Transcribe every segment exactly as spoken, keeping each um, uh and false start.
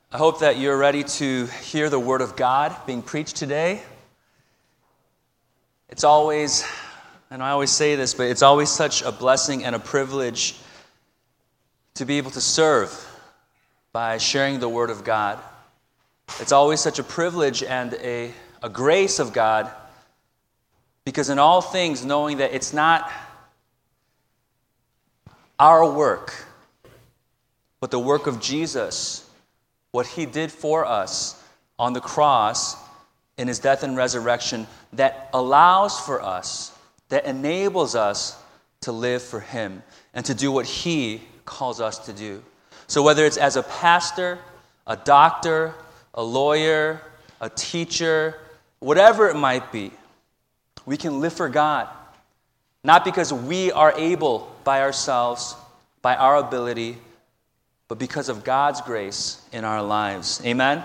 I hope that you're ready to hear the Word of God being preached today. It's always, and I always say this, but it's always such a blessing and a privilege to be able to serve by sharing the Word of God. It's always such a privilege and a, a grace of God, because in all things, knowing that it's not our work, but the work of Jesus, what He did for us on the cross in His death and resurrection, that allows for us, that enables us to live for Him and to do what He calls us to do. So whether it's as a pastor, a doctor, a lawyer, a teacher, whatever it might be, we can live for God, not because we are able by ourselves, by our ability, but because of God's grace in our lives. Amen?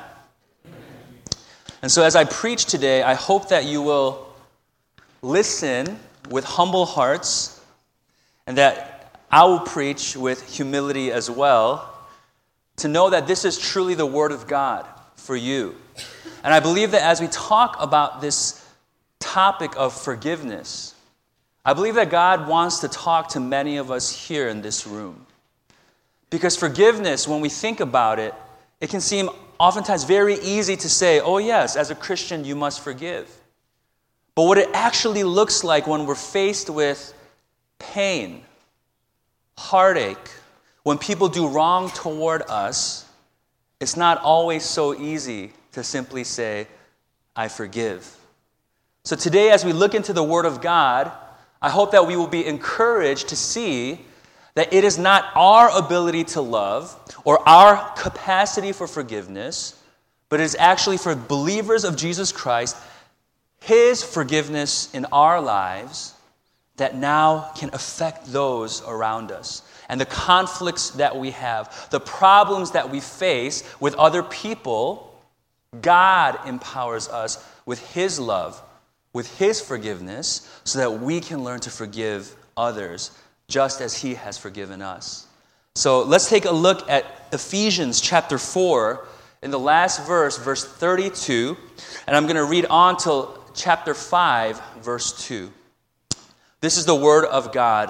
And so as I preach today, I hope that you will listen with humble hearts, and that I will preach with humility as well, to know that this is truly the Word of God for you. And I believe that as we talk about this topic of forgiveness, I believe that God wants to talk to many of us here in this room. Because forgiveness, when we think about it, it can seem oftentimes very easy to say, oh yes, as a Christian you must forgive. But what it actually looks like when we're faced with pain, heartache, when people do wrong toward us, it's not always so easy to simply say, I forgive. So today, as we look into the Word of God, I hope that we will be encouraged to see that it is not our ability to love or our capacity for forgiveness, but it is actually for believers of Jesus Christ, His forgiveness in our lives that now can affect those around us. And the conflicts that we have, the problems that we face with other people, God empowers us with His love, with His forgiveness, so that we can learn to forgive others just as He has forgiven us. So let's take a look at Ephesians chapter four, in the last verse, verse thirty-two, and I'm going to read on till chapter five, verse two. This is the Word of God.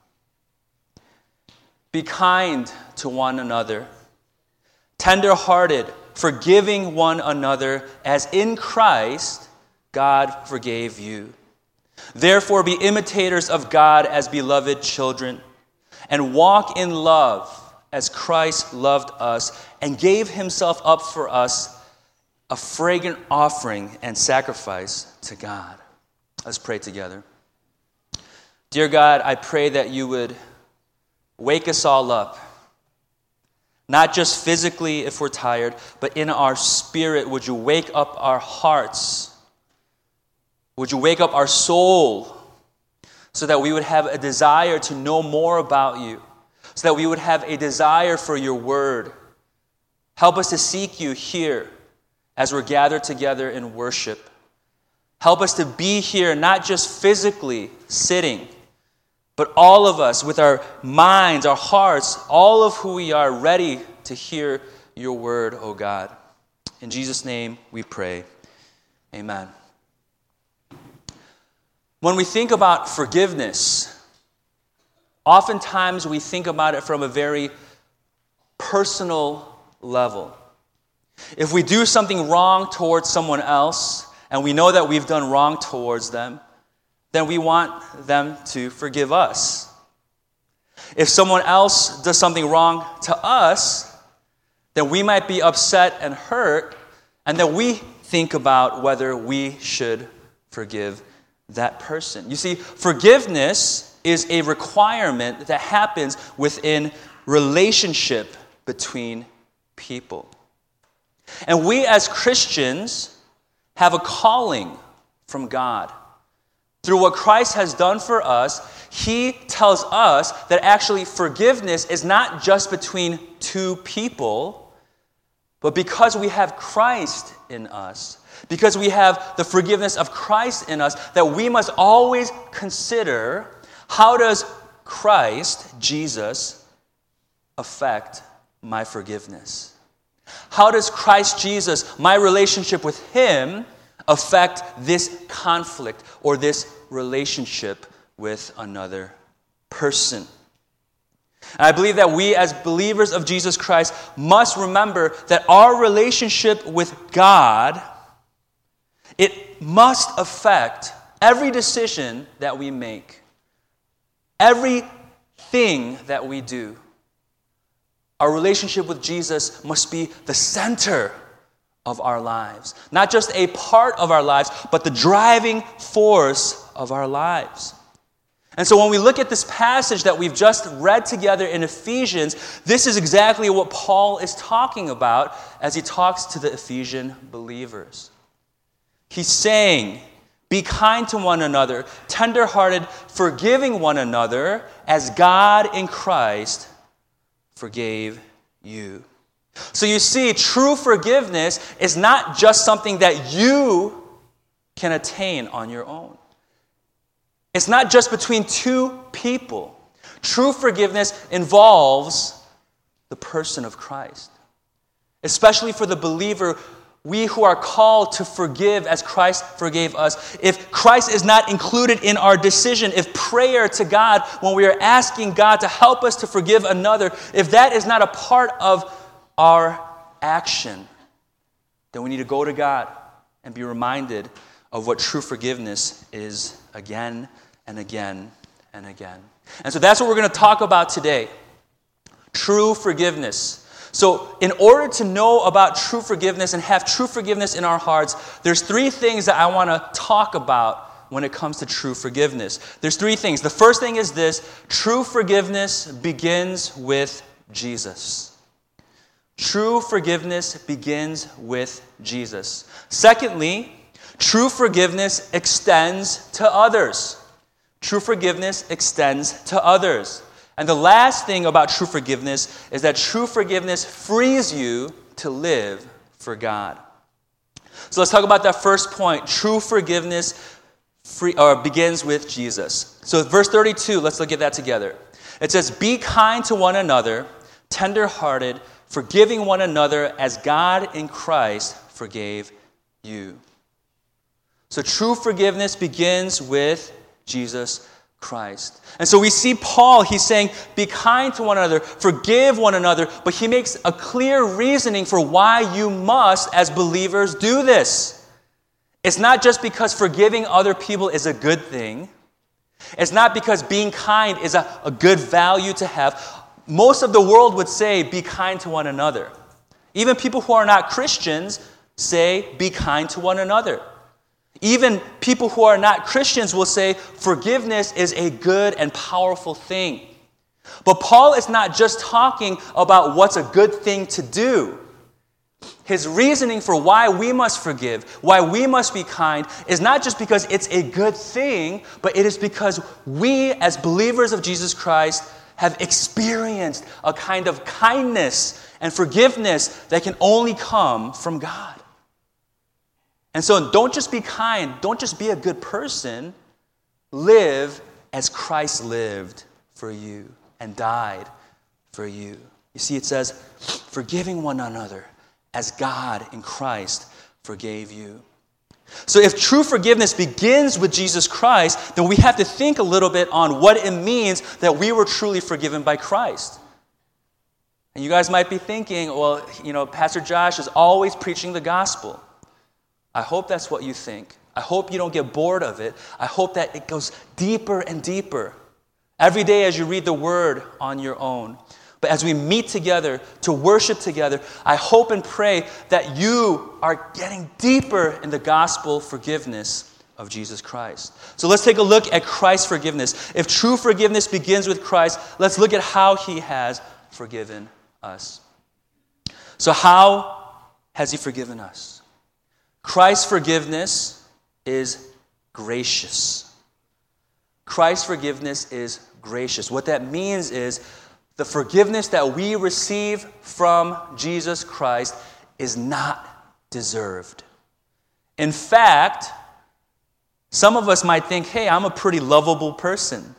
Be kind to one another, tender-hearted, forgiving one another, as in Christ God forgave you. Therefore, be imitators of God as beloved children, and walk in love as Christ loved us and gave Himself up for us, a fragrant offering and sacrifice to God. Let's pray together. Dear God, I pray that you would wake us all up, not just physically if we're tired, but in our spirit. Would you wake up our hearts? Would you wake up our soul so that we would have a desire to know more about you, so that we would have a desire for your word. Help us to seek you here as we're gathered together in worship. Help us to be here not just physically sitting, but all of us with our minds, our hearts, all of who we are, ready to hear your word, O God. In Jesus' name we pray. Amen. When we think about forgiveness, oftentimes we think about it from a very personal level. If we do something wrong towards someone else, and we know that we've done wrong towards them, then we want them to forgive us. If someone else does something wrong to us, then we might be upset and hurt, and then we think about whether we should forgive that person. You see, forgiveness is a requirement that happens within relationship between people. And we as Christians have a calling from God. Through what Christ has done for us, He tells us that actually forgiveness is not just between two people, but because we have Christ in us, because we have the forgiveness of Christ in us, that we must always consider, how does Christ, Jesus, affect my forgiveness? How does Christ Jesus, my relationship with him, affect this conflict or this relationship with another person? And I believe that we as believers of Jesus Christ must remember that our relationship with God, it must affect every decision that we make, everything that we do. Our relationship with Jesus must be the center of our lives. Not just a part of our lives, but the driving force of our lives. And so when we look at this passage that we've just read together in Ephesians, this is exactly what Paul is talking about as he talks to the Ephesian believers. He's saying, be kind to one another, tenderhearted, forgiving one another, as God in Christ forgave you. So you see, true forgiveness is not just something that you can attain on your own. It's not just between two people. True forgiveness involves the person of Christ. Especially for the believer, we who are called to forgive as Christ forgave us. If Christ is not included in our decision, if prayer to God, when we are asking God to help us to forgive another, if that is not a part of our action, then we need to go to God and be reminded of what true forgiveness is again and again and again. And so that's what we're going to talk about today. True forgiveness. So in order to know about true forgiveness and have true forgiveness in our hearts, there's three things that I want to talk about when it comes to true forgiveness. There's three things. The first thing is this: true forgiveness begins with Jesus. True forgiveness begins with Jesus. Secondly, true forgiveness extends to others. True forgiveness extends to others. And the last thing about true forgiveness is that true forgiveness frees you to live for God. So let's talk about that first point. True forgiveness free, or begins with Jesus. So verse thirty-two, let's look at that together. It says, be kind to one another, tenderhearted, forgiving one another as God in Christ forgave you. So true forgiveness begins with Jesus Christ. And so we see Paul, he's saying, be kind to one another, forgive one another, but he makes a clear reasoning for why you must, as believers, do this. It's not just because forgiving other people is a good thing. It's not because being kind is a, a good value to have. Most of the world would say, be kind to one another. Even people who are not Christians say, be kind to one another. Even people who are not Christians will say forgiveness is a good and powerful thing. But Paul is not just talking about what's a good thing to do. His reasoning for why we must forgive, why we must be kind, is not just because it's a good thing, but it is because we, as believers of Jesus Christ, have experienced a kind of kindness and forgiveness that can only come from God. And so don't just be kind, don't just be a good person. Live as Christ lived for you and died for you. You see, it says, forgiving one another as God in Christ forgave you. So if true forgiveness begins with Jesus Christ, then we have to think a little bit on what it means that we were truly forgiven by Christ. And you guys might be thinking, well, you know, Pastor Josh is always preaching the gospel. I hope that's what you think. I hope you don't get bored of it. I hope that it goes deeper and deeper every day as you read the Word on your own. But as we meet together to worship together, I hope and pray that you are getting deeper in the gospel forgiveness of Jesus Christ. So let's take a look at Christ's forgiveness. If true forgiveness begins with Christ, let's look at how he has forgiven us. So how has he forgiven us? Christ's forgiveness is gracious. Christ's forgiveness is gracious. What that means is the forgiveness that we receive from Jesus Christ is not deserved. In fact, some of us might think, hey, I'm a pretty lovable person.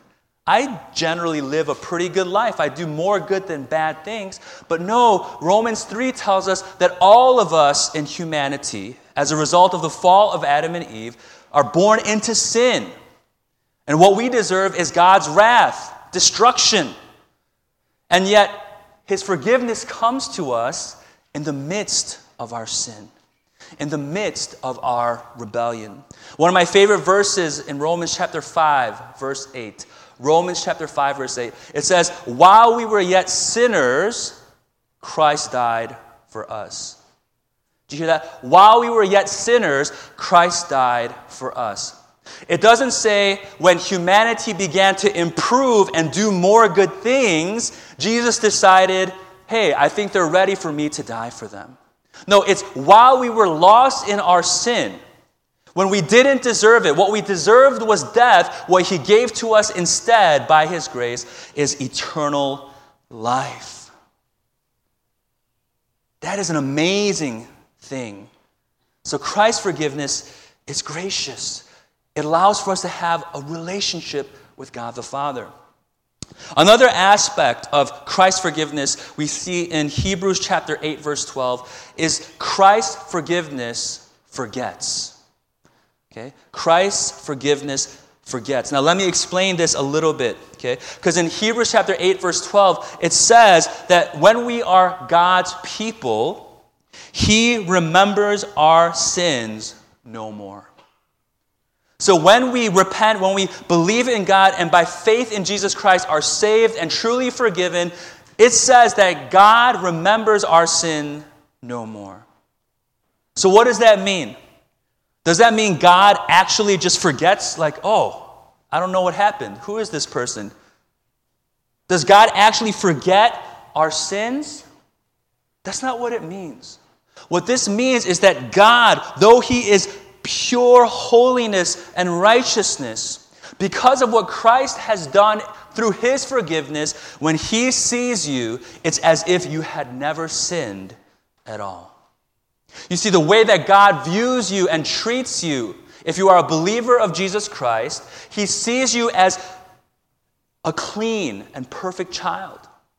I generally live a pretty good life. I do more good than bad things. But no, Romans three tells us that all of us in humanity, as a result of the fall of Adam and Eve, are born into sin. And what we deserve is God's wrath, destruction. And yet, His forgiveness comes to us in the midst of our sin, in the midst of our rebellion. One of my favorite verses in Romans chapter five, verse eight. Romans chapter five, verse eight. It says, while we were yet sinners, Christ died for us. Do you hear that? While we were yet sinners, Christ died for us. It doesn't say when humanity began to improve and do more good things, Jesus decided, hey, I think they're ready for me to die for them. No, it's while we were lost in our sin, when we didn't deserve it, what we deserved was death, what He gave to us instead by His grace is eternal life. That is an amazing thing. So Christ's forgiveness is gracious. It allows for us to have a relationship with God the Father. Another aspect of Christ's forgiveness we see in Hebrews chapter eight, verse twelve, is Christ's forgiveness forgets. Okay? Christ's forgiveness forgets. Now let me explain this a little bit, okay? Because in Hebrews chapter eight, verse twelve, it says that when we are God's people, He remembers our sins no more. So when we repent, when we believe in God and by faith in Jesus Christ are saved and truly forgiven, it says that God remembers our sin no more. So what does that mean? Does that mean God actually just forgets, like, oh, I don't know what happened. Who is this person? Does God actually forget our sins? That's not what it means. What this means is that God, though He is pure holiness and righteousness, because of what Christ has done through His forgiveness, when He sees you, it's as if you had never sinned at all. You see, the way that God views you and treats you, if you are a believer of Jesus Christ, He sees you as a clean and perfect child.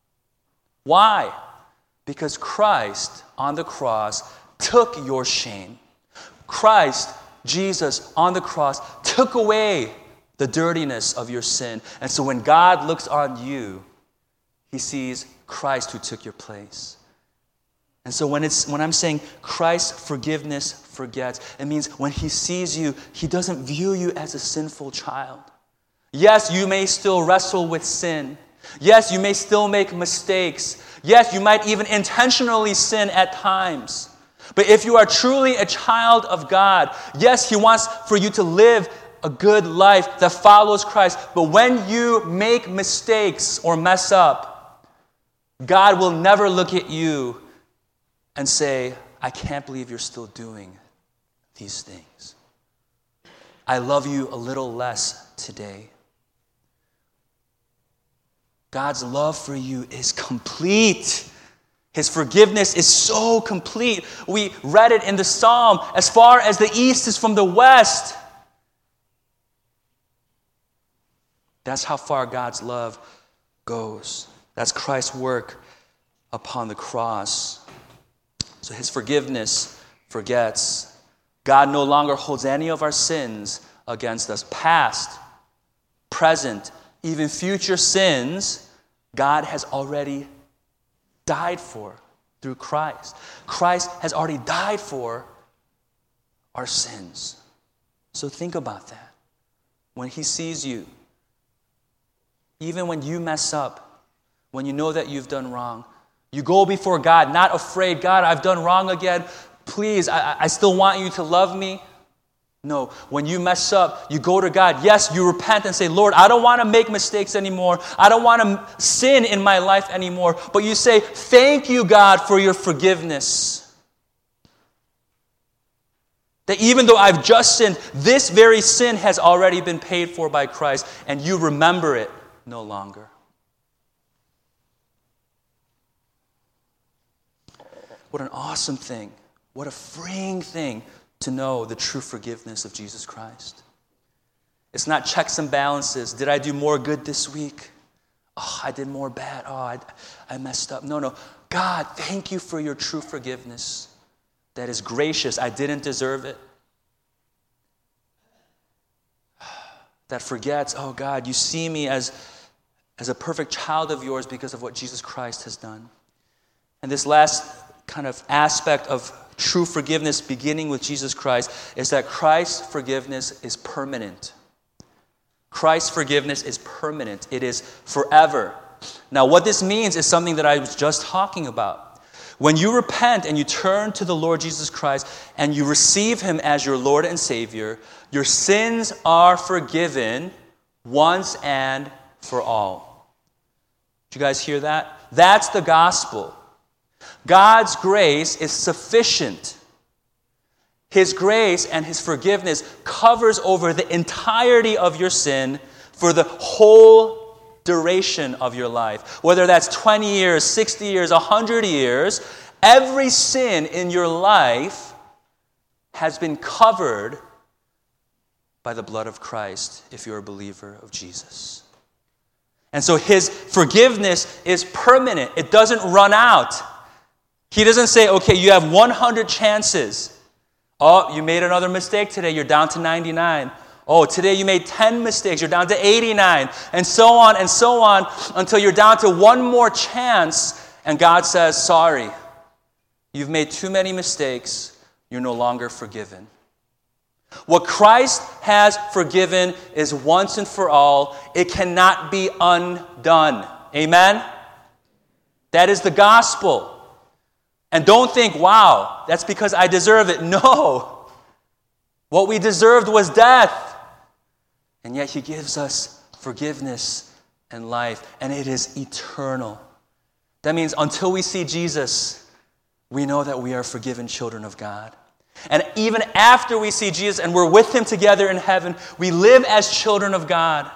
Why? Because Christ on the cross took your shame. Christ, Jesus, on the cross, took away the dirtiness of your sin. And so when God looks on you, He sees Christ who took your place. And so when it's when I'm saying Christ's forgiveness forgets, it means when He sees you, He doesn't view you as a sinful child. Yes, you may still wrestle with sin. Yes, you may still make mistakes. Yes, you might even intentionally sin at times. But if you are truly a child of God, yes, He wants for you to live a good life that follows Christ. But when you make mistakes or mess up, God will never look at you and say, I can't believe you're still doing these things. I love you a little less today. God's love for you is complete. His forgiveness is so complete. We read it in the Psalm, as far as the east is from the west. That's how far God's love goes. That's Christ's work upon the cross. So His forgiveness forgets. God no longer holds any of our sins against us. Past, present, even future sins, God has already died for through Christ. Christ has already died for our sins. So think about that. When He sees you, even when you mess up, when you know that you've done wrong, you go before God, not afraid, God, I've done wrong again. Please, I, I still want you to love me. No, when you mess up, you go to God. Yes, you repent and say, Lord, I don't want to make mistakes anymore. I don't want to sin in my life anymore. But you say, thank you, God, for your forgiveness. That even though I've just sinned, this very sin has already been paid for by Christ, and you remember it no longer. What an awesome thing. What a freeing thing to know the true forgiveness of Jesus Christ. It's not checks and balances. Did I do more good this week? Oh, I did more bad. Oh, I, I messed up. No, no. God, thank you for your true forgiveness that is gracious. I didn't deserve it. That forgets, oh God, you see me as, as a perfect child of yours because of what Jesus Christ has done. And this last kind of aspect of true forgiveness beginning with Jesus Christ is that Christ's forgiveness is permanent. Christ's forgiveness is permanent. It is forever. Now, what this means is something that I was just talking about. When you repent and you turn to the Lord Jesus Christ and you receive him as your Lord and Savior, your sins are forgiven once and for all. Did you guys hear that? That's the gospel. God's grace is sufficient. His grace and his forgiveness covers over the entirety of your sin for the whole duration of your life. Whether that's twenty years, sixty years, one hundred years, every sin in your life has been covered by the blood of Christ if you're a believer of Jesus. And so his forgiveness is permanent. It doesn't run out. He doesn't say, okay, you have one hundred chances. Oh, you made another mistake today. You're down to ninety-nine. Oh, today you made ten mistakes. You're down to eighty-nine. And so on and so on until you're down to one more chance. And God says, sorry, you've made too many mistakes. You're no longer forgiven. What Christ has forgiven is once and for all. It cannot be undone. Amen? That is the gospel. And don't think, wow, that's because I deserve it. No. What we deserved was death. And yet he gives us forgiveness and life. And it is eternal. That means until we see Jesus, we know that we are forgiven children of God. And even after we see Jesus and we're with him together in heaven, we live as children of God.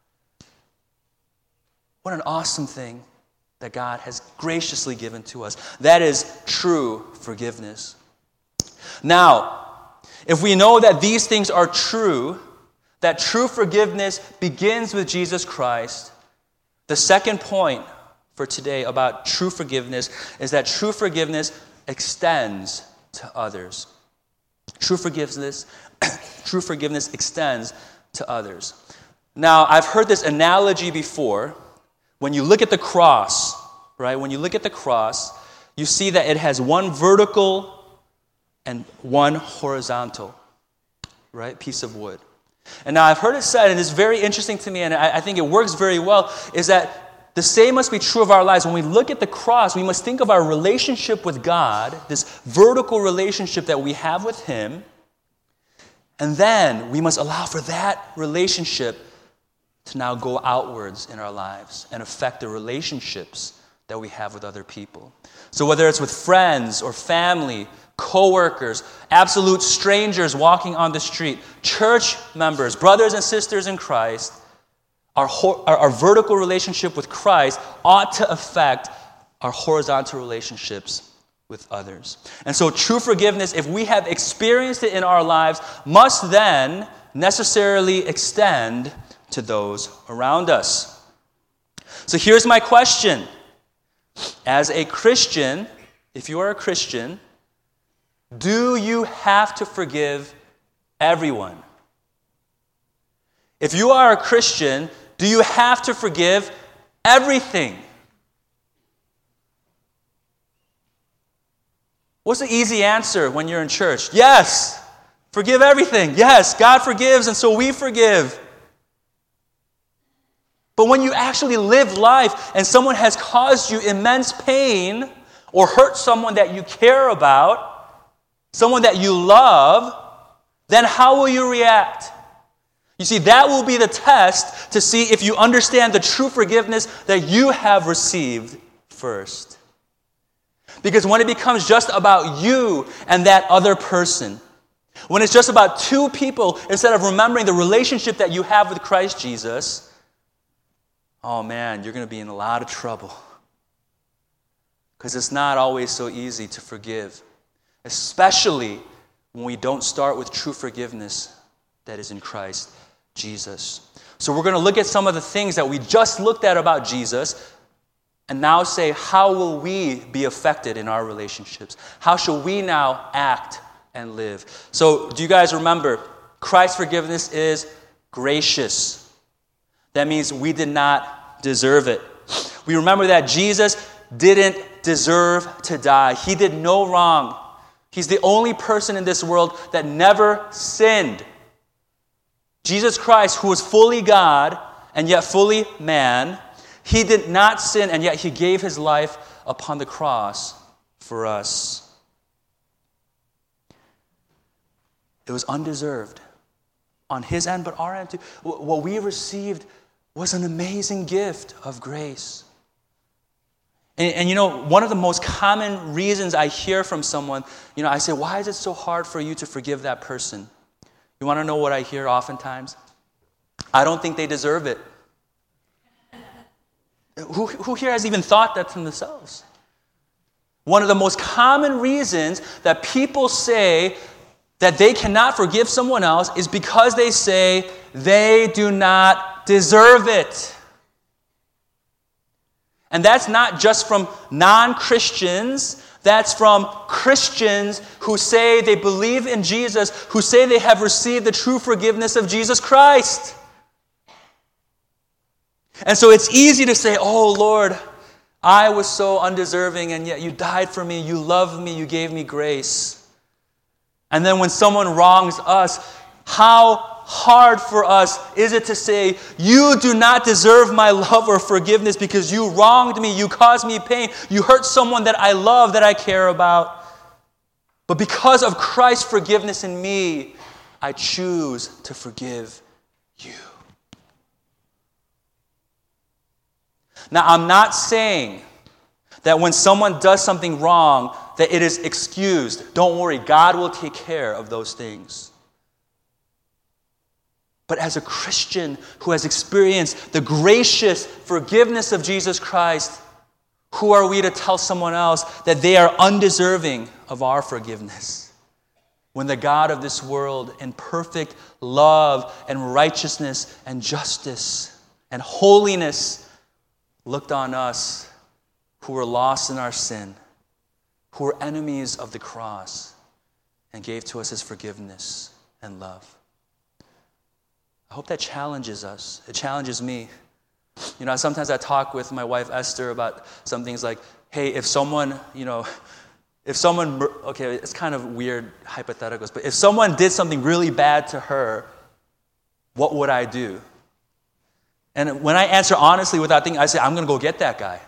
What an awesome thing that God has graciously given to us. That is true forgiveness. Now, if we know that these things are true, that true forgiveness begins with Jesus Christ, the second point for today about true forgiveness is that true forgiveness extends to others. True forgiveness, true forgiveness extends to others. Now, I've heard this analogy before. When you look at the cross, right? When you look at the cross, you see that it has one vertical and one horizontal, right? Piece of wood. And now I've heard it said, and it's very interesting to me, and I, I think it works very well, is that the same must be true of our lives. When we look at the cross, we must think of our relationship with God, this vertical relationship that we have with him, and then we must allow for that relationship to now go outwards in our lives and affect the relationships that we have with other people. So whether it's with friends or family, co-workers, absolute strangers walking on the street, church members, brothers and sisters in Christ, our, our, our vertical relationship with Christ ought to affect our horizontal relationships with others. And so true forgiveness, if we have experienced it in our lives, must then necessarily extend to those around us. So here's my question. As a Christian, if you are a Christian, do you have to forgive everyone? If you are a Christian, do you have to forgive everything? What's the easy answer when you're in church? Yes, forgive everything. Yes, God forgives, and so we forgive. But when you actually live life and someone has caused you immense pain or hurt someone that you care about, someone that you love, then how will you react? You see, that will be the test to see if you understand the true forgiveness that you have received first. Because when it becomes just about you and that other person, when it's just about two people instead of remembering the relationship that you have with Christ Jesus, oh man, you're going to be in a lot of trouble. Because it's not always so easy to forgive, especially when we don't start with true forgiveness that is in Christ Jesus. So we're going to look at some of the things that we just looked at about Jesus and now say, how will we be affected in our relationships? How shall we now act and live? So do you guys remember, Christ's forgiveness is gracious. That means we did not deserve it. We remember that Jesus didn't deserve to die. He did no wrong. He's the only person in this world that never sinned. Jesus Christ, who was fully God and yet fully man, he did not sin, and yet he gave his life upon the cross for us. It was undeserved on his end, but our end too. What we received was an amazing gift of grace. And, and you know, one of the most common reasons I hear from someone, you know, I say, why is it so hard for you to forgive that person? You want to know what I hear oftentimes? I don't think they deserve it. Who, who here has even thought that to themselves? One of the most common reasons that people say that they cannot forgive someone else is because they say they do not deserve it. And that's not just from non-Christians. That's from Christians who say they believe in Jesus, who say they have received the true forgiveness of Jesus Christ. And so it's easy to say, oh, Lord, I was so undeserving, and yet you died for me, you loved me, you gave me grace. And then when someone wrongs us, how hard for us is it to say, you do not deserve my love or forgiveness because you wronged me, you caused me pain, you hurt someone that I love, that I care about. But because of Christ's forgiveness in me, I choose to forgive you. Now, I'm not saying that when someone does something wrong, that it is excused. Don't worry, God will take care of those things. But as a Christian who has experienced the gracious forgiveness of Jesus Christ, who are we to tell someone else that they are undeserving of our forgiveness? When the God of this world, in perfect love and righteousness and justice and holiness, looked on us who were lost in our sin, who were enemies of the cross, and gave to us his forgiveness and love. I hope that challenges us. It challenges me. You know, sometimes I talk with my wife Esther about some things like, hey, if someone, you know, if someone, okay, it's kind of weird hypotheticals, but if someone did something really bad to her, what would I do? And when I answer honestly without thinking, I say, I'm going to go get that guy.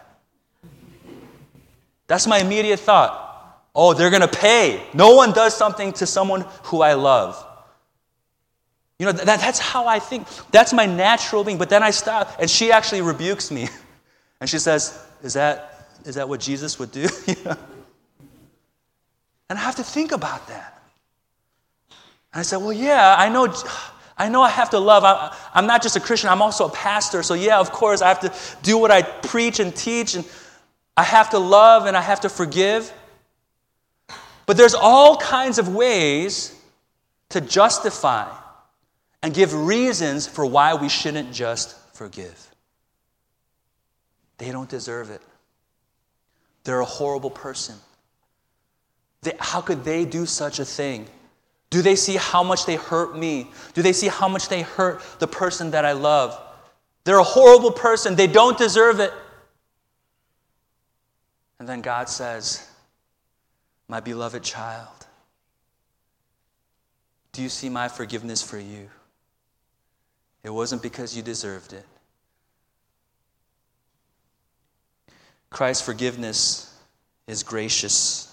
That's my immediate thought. Oh, they're going to pay. No one does something to someone who I love. You know, that, that's how I think. That's my natural being. But then I stop, and she actually rebukes me. And she says, is that, is that what Jesus would do? You know? And I have to think about that. And I said, well, yeah, I know... I know I have to love. I, I'm not just a Christian, I'm also a pastor. So yeah, of course, I have to do what I preach and teach. And I have to love and I have to forgive. But there's all kinds of ways to justify and give reasons for why we shouldn't just forgive. They don't deserve it. They're a horrible person. They, how could they do such a thing? Do they see how much they hurt me? Do they see how much they hurt the person that I love? They're a horrible person. They don't deserve it. And then God says, my beloved child, do you see my forgiveness for you? It wasn't because you deserved it. Christ's forgiveness is gracious.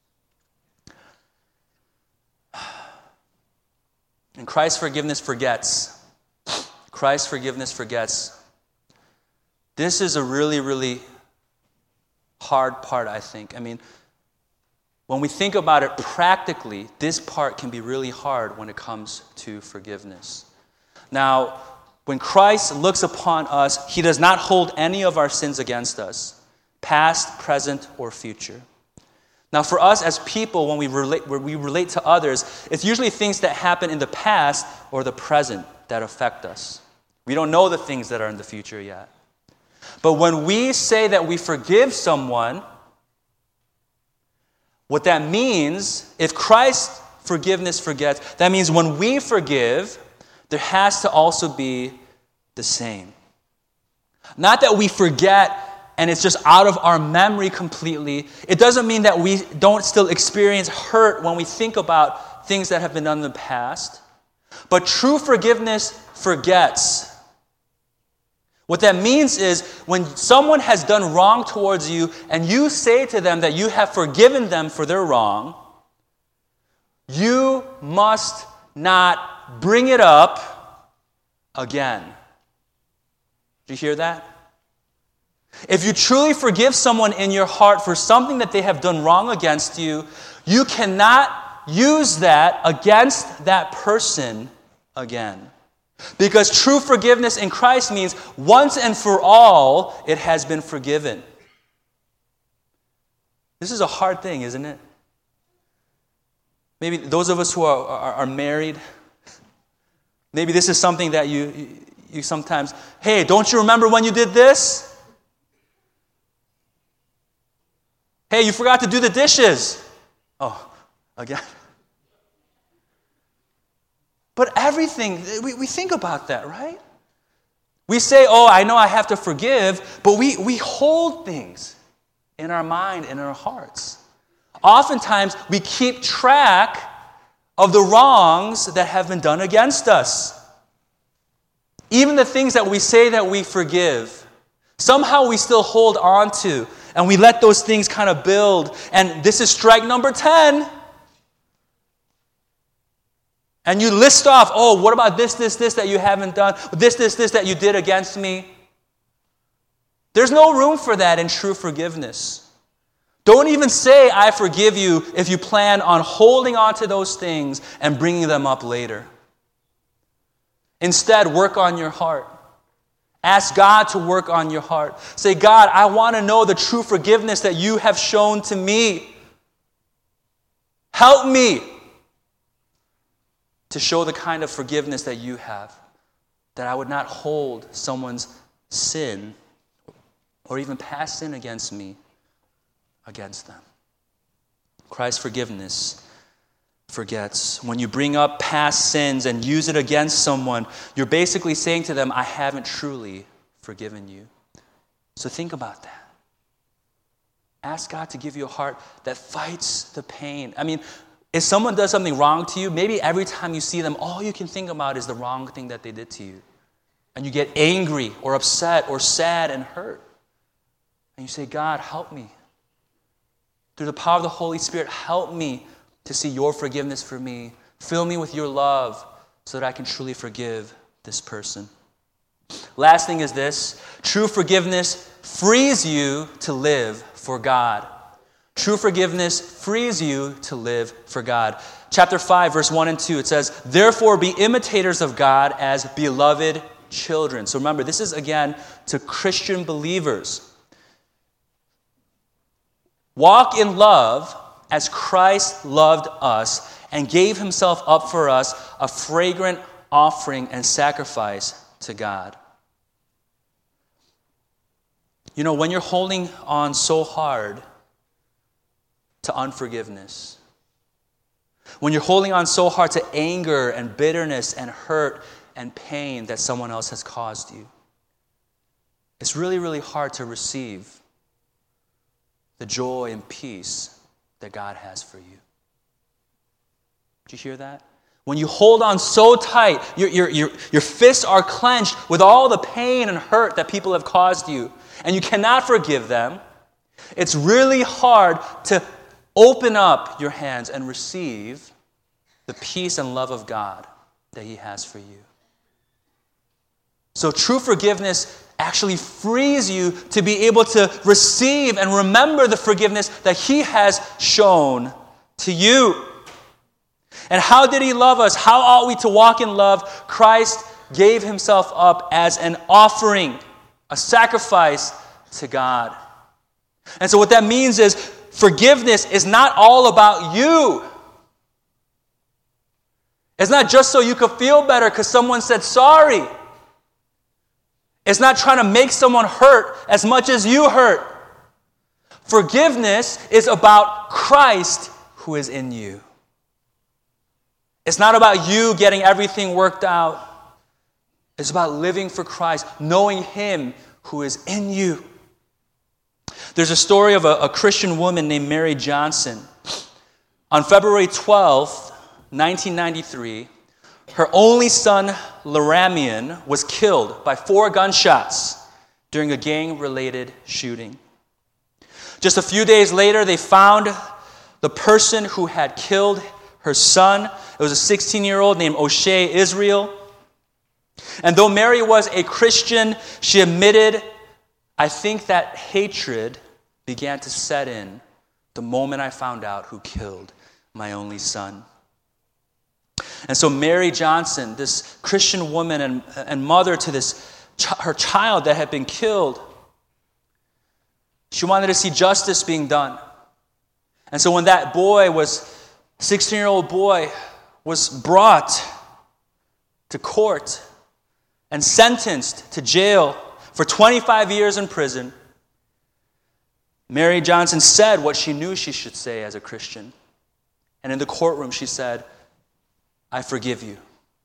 And Christ's forgiveness forgets. Christ's forgiveness forgets. This is a really, really hard part, I think. I mean, when we think about it practically, this part can be really hard when it comes to forgiveness. Now, when Christ looks upon us, he does not hold any of our sins against us, past, present, or future. Now, for us as people, when we relate, when we relate to others, it's usually things that happen in the past or the present. that affect us. We don't know the things that are in the future yet. But when we say that we forgive someone, what that means, if Christ's forgiveness forgets, that means when we forgive, there has to also be the same. Not that we forget and it's just out of our memory completely. It doesn't mean that we don't still experience hurt when we think about things that have been done in the past. But true forgiveness forgets. What that means is when someone has done wrong towards you and you say to them that you have forgiven them for their wrong, you must not bring it up again. Do you hear that? If you truly forgive someone in your heart for something that they have done wrong against you, you cannot use that against that person again. Because true forgiveness in Christ means once and for all, it has been forgiven. This is a hard thing, isn't it? Maybe those of us who are, are, are married, maybe this is something that you, you, you sometimes, hey, don't you remember when you did this? Hey, you forgot to do the dishes. Oh, again. But everything, we, we think about that, right? We say, oh, I know I have to forgive, but we, we hold things in our mind and in our hearts. Oftentimes, we keep track of the wrongs that have been done against us. Even the things that we say that we forgive, somehow we still hold on to, and we let those things kind of build. And this is strike number ten. And you list off, oh, what about this, this, this that you haven't done? This, this, this that you did against me? There's no room for that in true forgiveness. Don't even say, I forgive you, if you plan on holding on to those things and bringing them up later. Instead, work on your heart. Ask God to work on your heart. Say, God, I want to know the true forgiveness that you have shown to me. Help me to show the kind of forgiveness that you have, that I would not hold someone's sin or even past sin against me against them. Christ's forgiveness forgets. When you bring up past sins and use it against someone, you're basically saying to them, I haven't truly forgiven you. So think about that. Ask God to give you a heart that fights the pain. I mean, if someone does something wrong to you, maybe every time you see them, all you can think about is the wrong thing that they did to you. And you get angry or upset or sad and hurt. And you say, God, help me. Through the power of the Holy Spirit, help me to see your forgiveness for me. Fill me with your love so that I can truly forgive this person. Last thing is this. True forgiveness frees you to live for God. True forgiveness frees you to live for God. Chapter five, verse one and two, it says, therefore be imitators of God as beloved children. So remember, this is again to Christian believers. Walk in love as Christ loved us and gave himself up for us, a fragrant offering and sacrifice to God. You know, when you're holding on so hard to unforgiveness, when you're holding on so hard to anger and bitterness and hurt and pain that someone else has caused you, it's really, really hard to receive the joy and peace that God has for you. Did you hear that? When you hold on so tight, your, your, your, your fists are clenched with all the pain and hurt that people have caused you, and you cannot forgive them, it's really hard to open up your hands and receive the peace and love of God that he has for you. So true forgiveness actually frees you to be able to receive and remember the forgiveness that he has shown to you. And how did he love us? How ought we to walk in love? Christ gave himself up as an offering, a sacrifice to God. And so what that means is forgiveness is not all about you. It's not just so you could feel better because someone said sorry. It's not trying to make someone hurt as much as you hurt. Forgiveness is about Christ who is in you. It's not about you getting everything worked out. It's about living for Christ, knowing Him who is in you. There's a story of a, a Christian woman named Mary Johnson. On February twelfth, nineteen ninety-three, her only son, Laramian, was killed by four gunshots during a gang-related shooting. Just a few days later, they found the person who had killed her son. It was a sixteen-year-old named O'Shea Israel. And though Mary was a Christian, she admitted, I think that hatred began to set in the moment I found out who killed my only son. And so Mary Johnson, this Christian woman and, and mother to this her child that had been killed, she wanted to see justice being done. And so when that boy was, sixteen-year-old boy, was brought to court and sentenced to jail for twenty-five years in prison, Mary Johnson said what she knew she should say as a Christian. And in the courtroom she said, I forgive you.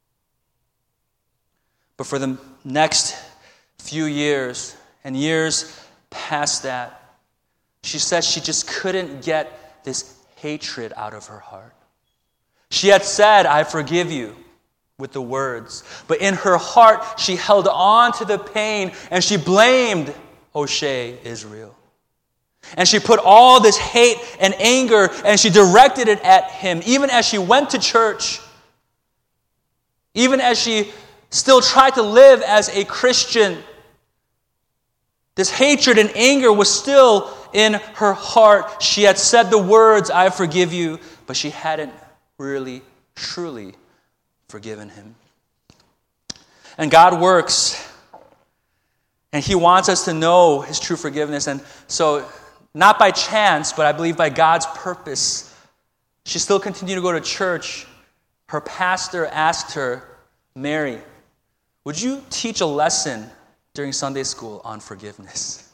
But for the next few years and years past that, she said she just couldn't get this hatred out of her heart. She had said, I forgive you, with the words. But in her heart, she held on to the pain and she blamed O'Shea Israel. And she put all this hate and anger and she directed it at him, even as she went to church. Even as she still tried to live as a Christian, this hatred and anger was still in her heart. She had said the words, I forgive you, but she hadn't really, truly forgiven him. And God works, and He wants us to know His true forgiveness. And so, not by chance, but I believe by God's purpose, she still continued to go to church. Her pastor asked her, Mary, would you teach a lesson during Sunday school on forgiveness?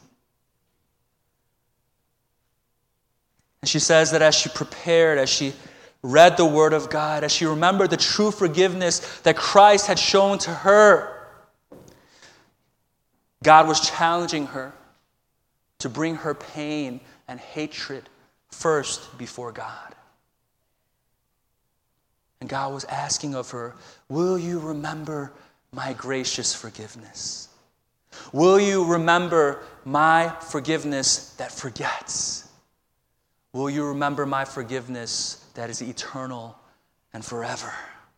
And she says that as she prepared, as she read the Word of God, as she remembered the true forgiveness that Christ had shown to her, God was challenging her to bring her pain and hatred first before God. And God was asking of her, will you remember my gracious forgiveness? Will you remember my forgiveness that forgets? Will you remember my forgiveness that is eternal and forever?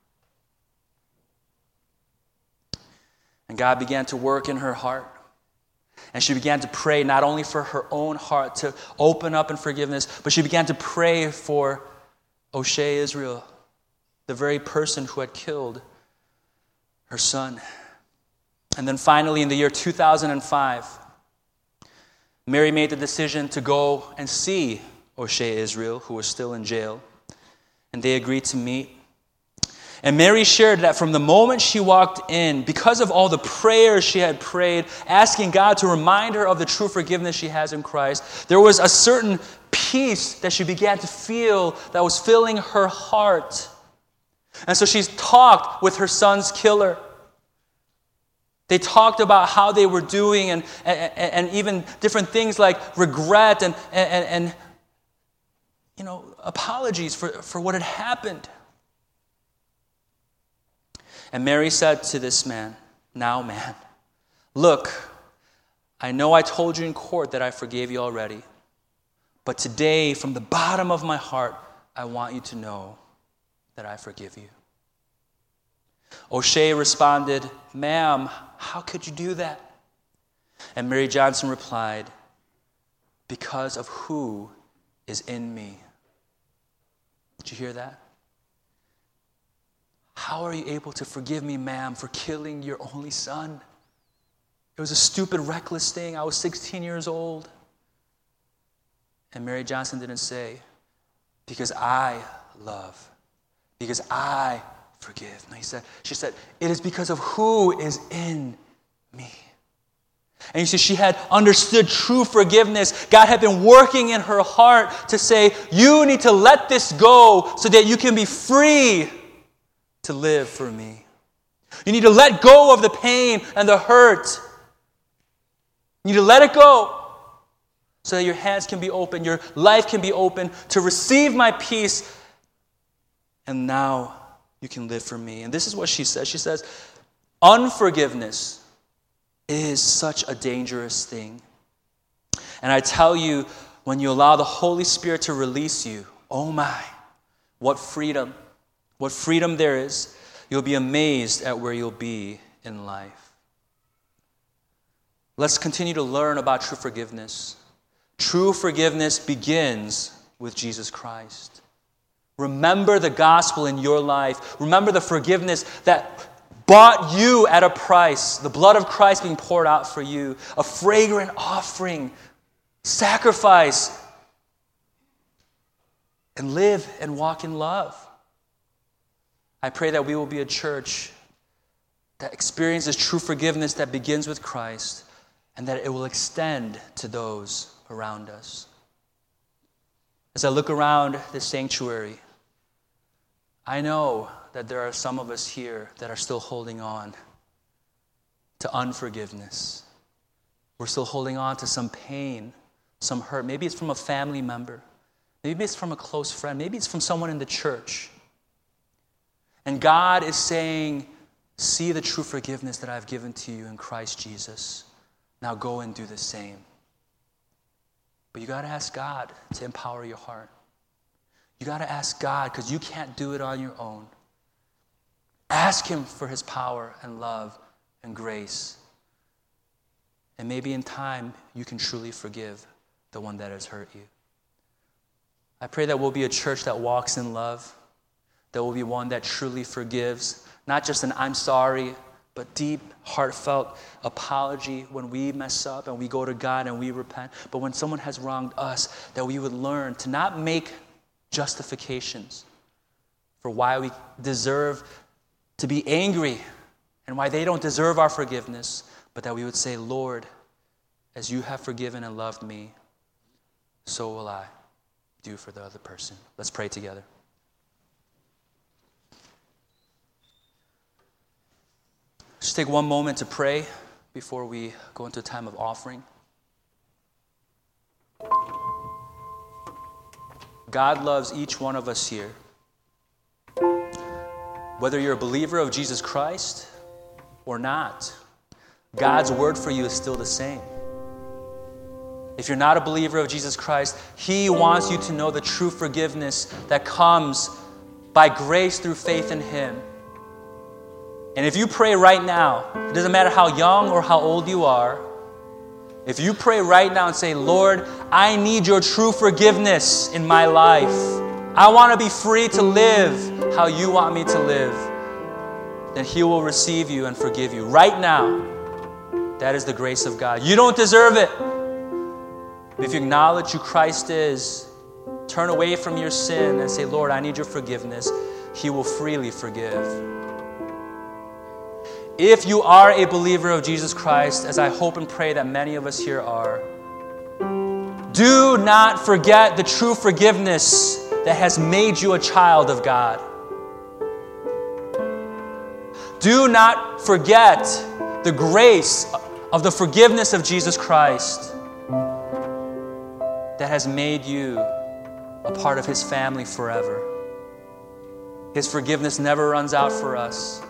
And God began to work in her heart. And she began to pray not only for her own heart to open up in forgiveness, but she began to pray for O'Shea Israel, the very person who had killed her son. And then finally, in the year two thousand five, Mary made the decision to go and see O'Shea Israel, who was still in jail. And they agreed to meet. And Mary shared that from the moment she walked in, because of all the prayers she had prayed, asking God to remind her of the true forgiveness she has in Christ, there was a certain peace that she began to feel that was filling her heart. And so she talked with her son's killer. They talked about how they were doing and, and, and even different things like regret and, and, and you know, apologies for, for what had happened. And Mary said to this man, now man, look, I know I told you in court that I forgave you already, but today, from the bottom of my heart, I want you to know that I forgive you. O'Shea responded, ma'am, how could you do that? And Mary Johnson replied, because of who is in me. Did you hear that? How are you able to forgive me, ma'am, for killing your only son? It was a stupid, reckless thing. I was sixteen years old. And Mary Johnson didn't say, because I love, because I forgive. No, he said, she said, it is because of who is in me. And you see, she had understood true forgiveness. God had been working in her heart to say, you need to let this go so that you can be free to live for me. You need to let go of the pain and the hurt. You need to let it go so that your hands can be open, your life can be open to receive my peace. And now you can live for me. And this is what she says. She says, unforgiveness is such a dangerous thing. And I tell you, when you allow the Holy Spirit to release you, oh my, what freedom, what freedom there is. You'll be amazed at where you'll be in life. Let's continue to learn about true forgiveness. True forgiveness begins with Jesus Christ. Remember the gospel in your life. Remember the forgiveness that bought you at a price. The blood of Christ being poured out for you. A fragrant offering. Sacrifice. And live and walk in love. I pray that we will be a church that experiences true forgiveness that begins with Christ and that it will extend to those around us. As I look around this sanctuary, I know that there are some of us here that are still holding on to unforgiveness. We're still holding on to some pain, some hurt. Maybe it's from a family member. Maybe it's from a close friend. Maybe it's from someone in the church. And God is saying, see the true forgiveness that I've given to you in Christ Jesus. Now go and do the same. But you got to ask God to empower your heart. You got to ask God because you can't do it on your own. Ask Him for His power and love and grace. And maybe in time, you can truly forgive the one that has hurt you. I pray that we'll be a church that walks in love, that will be one that truly forgives, not just an I'm sorry, but deep, heartfelt apology when we mess up and we go to God and we repent. But when someone has wronged us, that we would learn to not make justifications for why we deserve to be angry and why they don't deserve our forgiveness, but that we would say, Lord, as you have forgiven and loved me, so will I do for the other person. Let's pray together. Just take one moment to pray before we go into a time of offering. God loves each one of us here. Whether you're a believer of Jesus Christ or not, God's word for you is still the same. If you're not a believer of Jesus Christ, He wants you to know the true forgiveness that comes by grace through faith in Him. And if you pray right now, it doesn't matter how young or how old you are, if you pray right now and say, Lord, I need your true forgiveness in my life. I want to be free to live how you want me to live. Then He will receive you and forgive you right now. That is the grace of God. You don't deserve it. If you acknowledge who Christ is, turn away from your sin and say, Lord, I need your forgiveness, He will freely forgive. If you are a believer of Jesus Christ, as I hope and pray that many of us here are, do not forget the true forgiveness that has made you a child of God. Do not forget the grace of the forgiveness of Jesus Christ that has made you a part of His family forever. His forgiveness never runs out for us.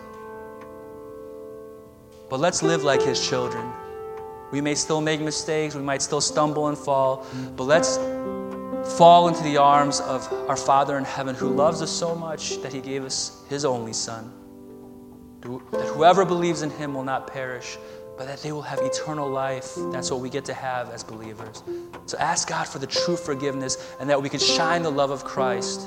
But let's live like His children. We may still make mistakes, we might still stumble and fall, but let's fall into the arms of our Father in heaven who loves us so much that He gave us His only Son. That whoever believes in Him will not perish, but that they will have eternal life. That's what we get to have as believers. So ask God for the true forgiveness and that we can shine the love of Christ.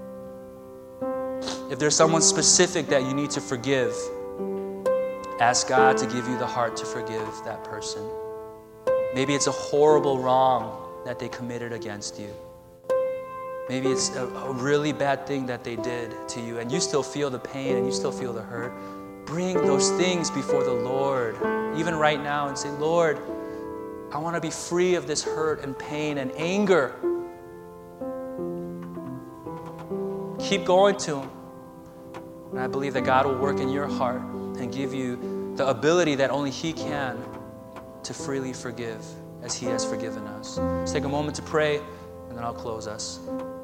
If there's someone specific that you need to forgive, ask God to give you the heart to forgive that person. Maybe it's a horrible wrong that they committed against you. Maybe it's a, a really bad thing that they did to you, and you still feel the pain and you still feel the hurt. Bring those things before the Lord, even right now, and say, Lord, I want to be free of this hurt and pain and anger. Keep going to Him. And I believe that God will work in your heart and give you the ability that only He can to freely forgive as He has forgiven us. Let's take a moment to pray, and then I'll close us.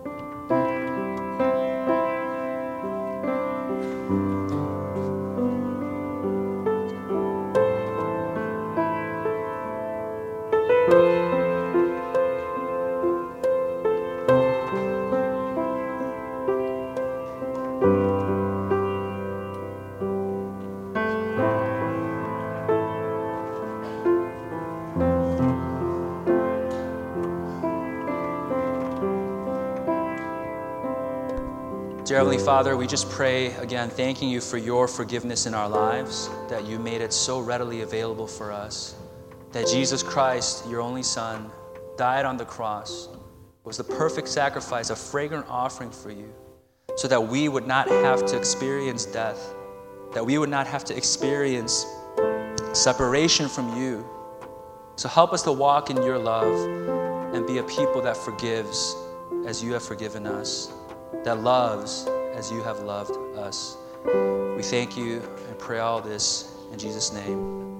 Dear Heavenly Father, we just pray again, thanking you for your forgiveness in our lives, that you made it so readily available for us, that Jesus Christ, your only Son, died on the cross, was the perfect sacrifice, a fragrant offering for you, so that we would not have to experience death, that we would not have to experience separation from you. So help us to walk in your love and be a people that forgives as you have forgiven us, that loves as you have loved us. We thank you and pray all this in Jesus' name.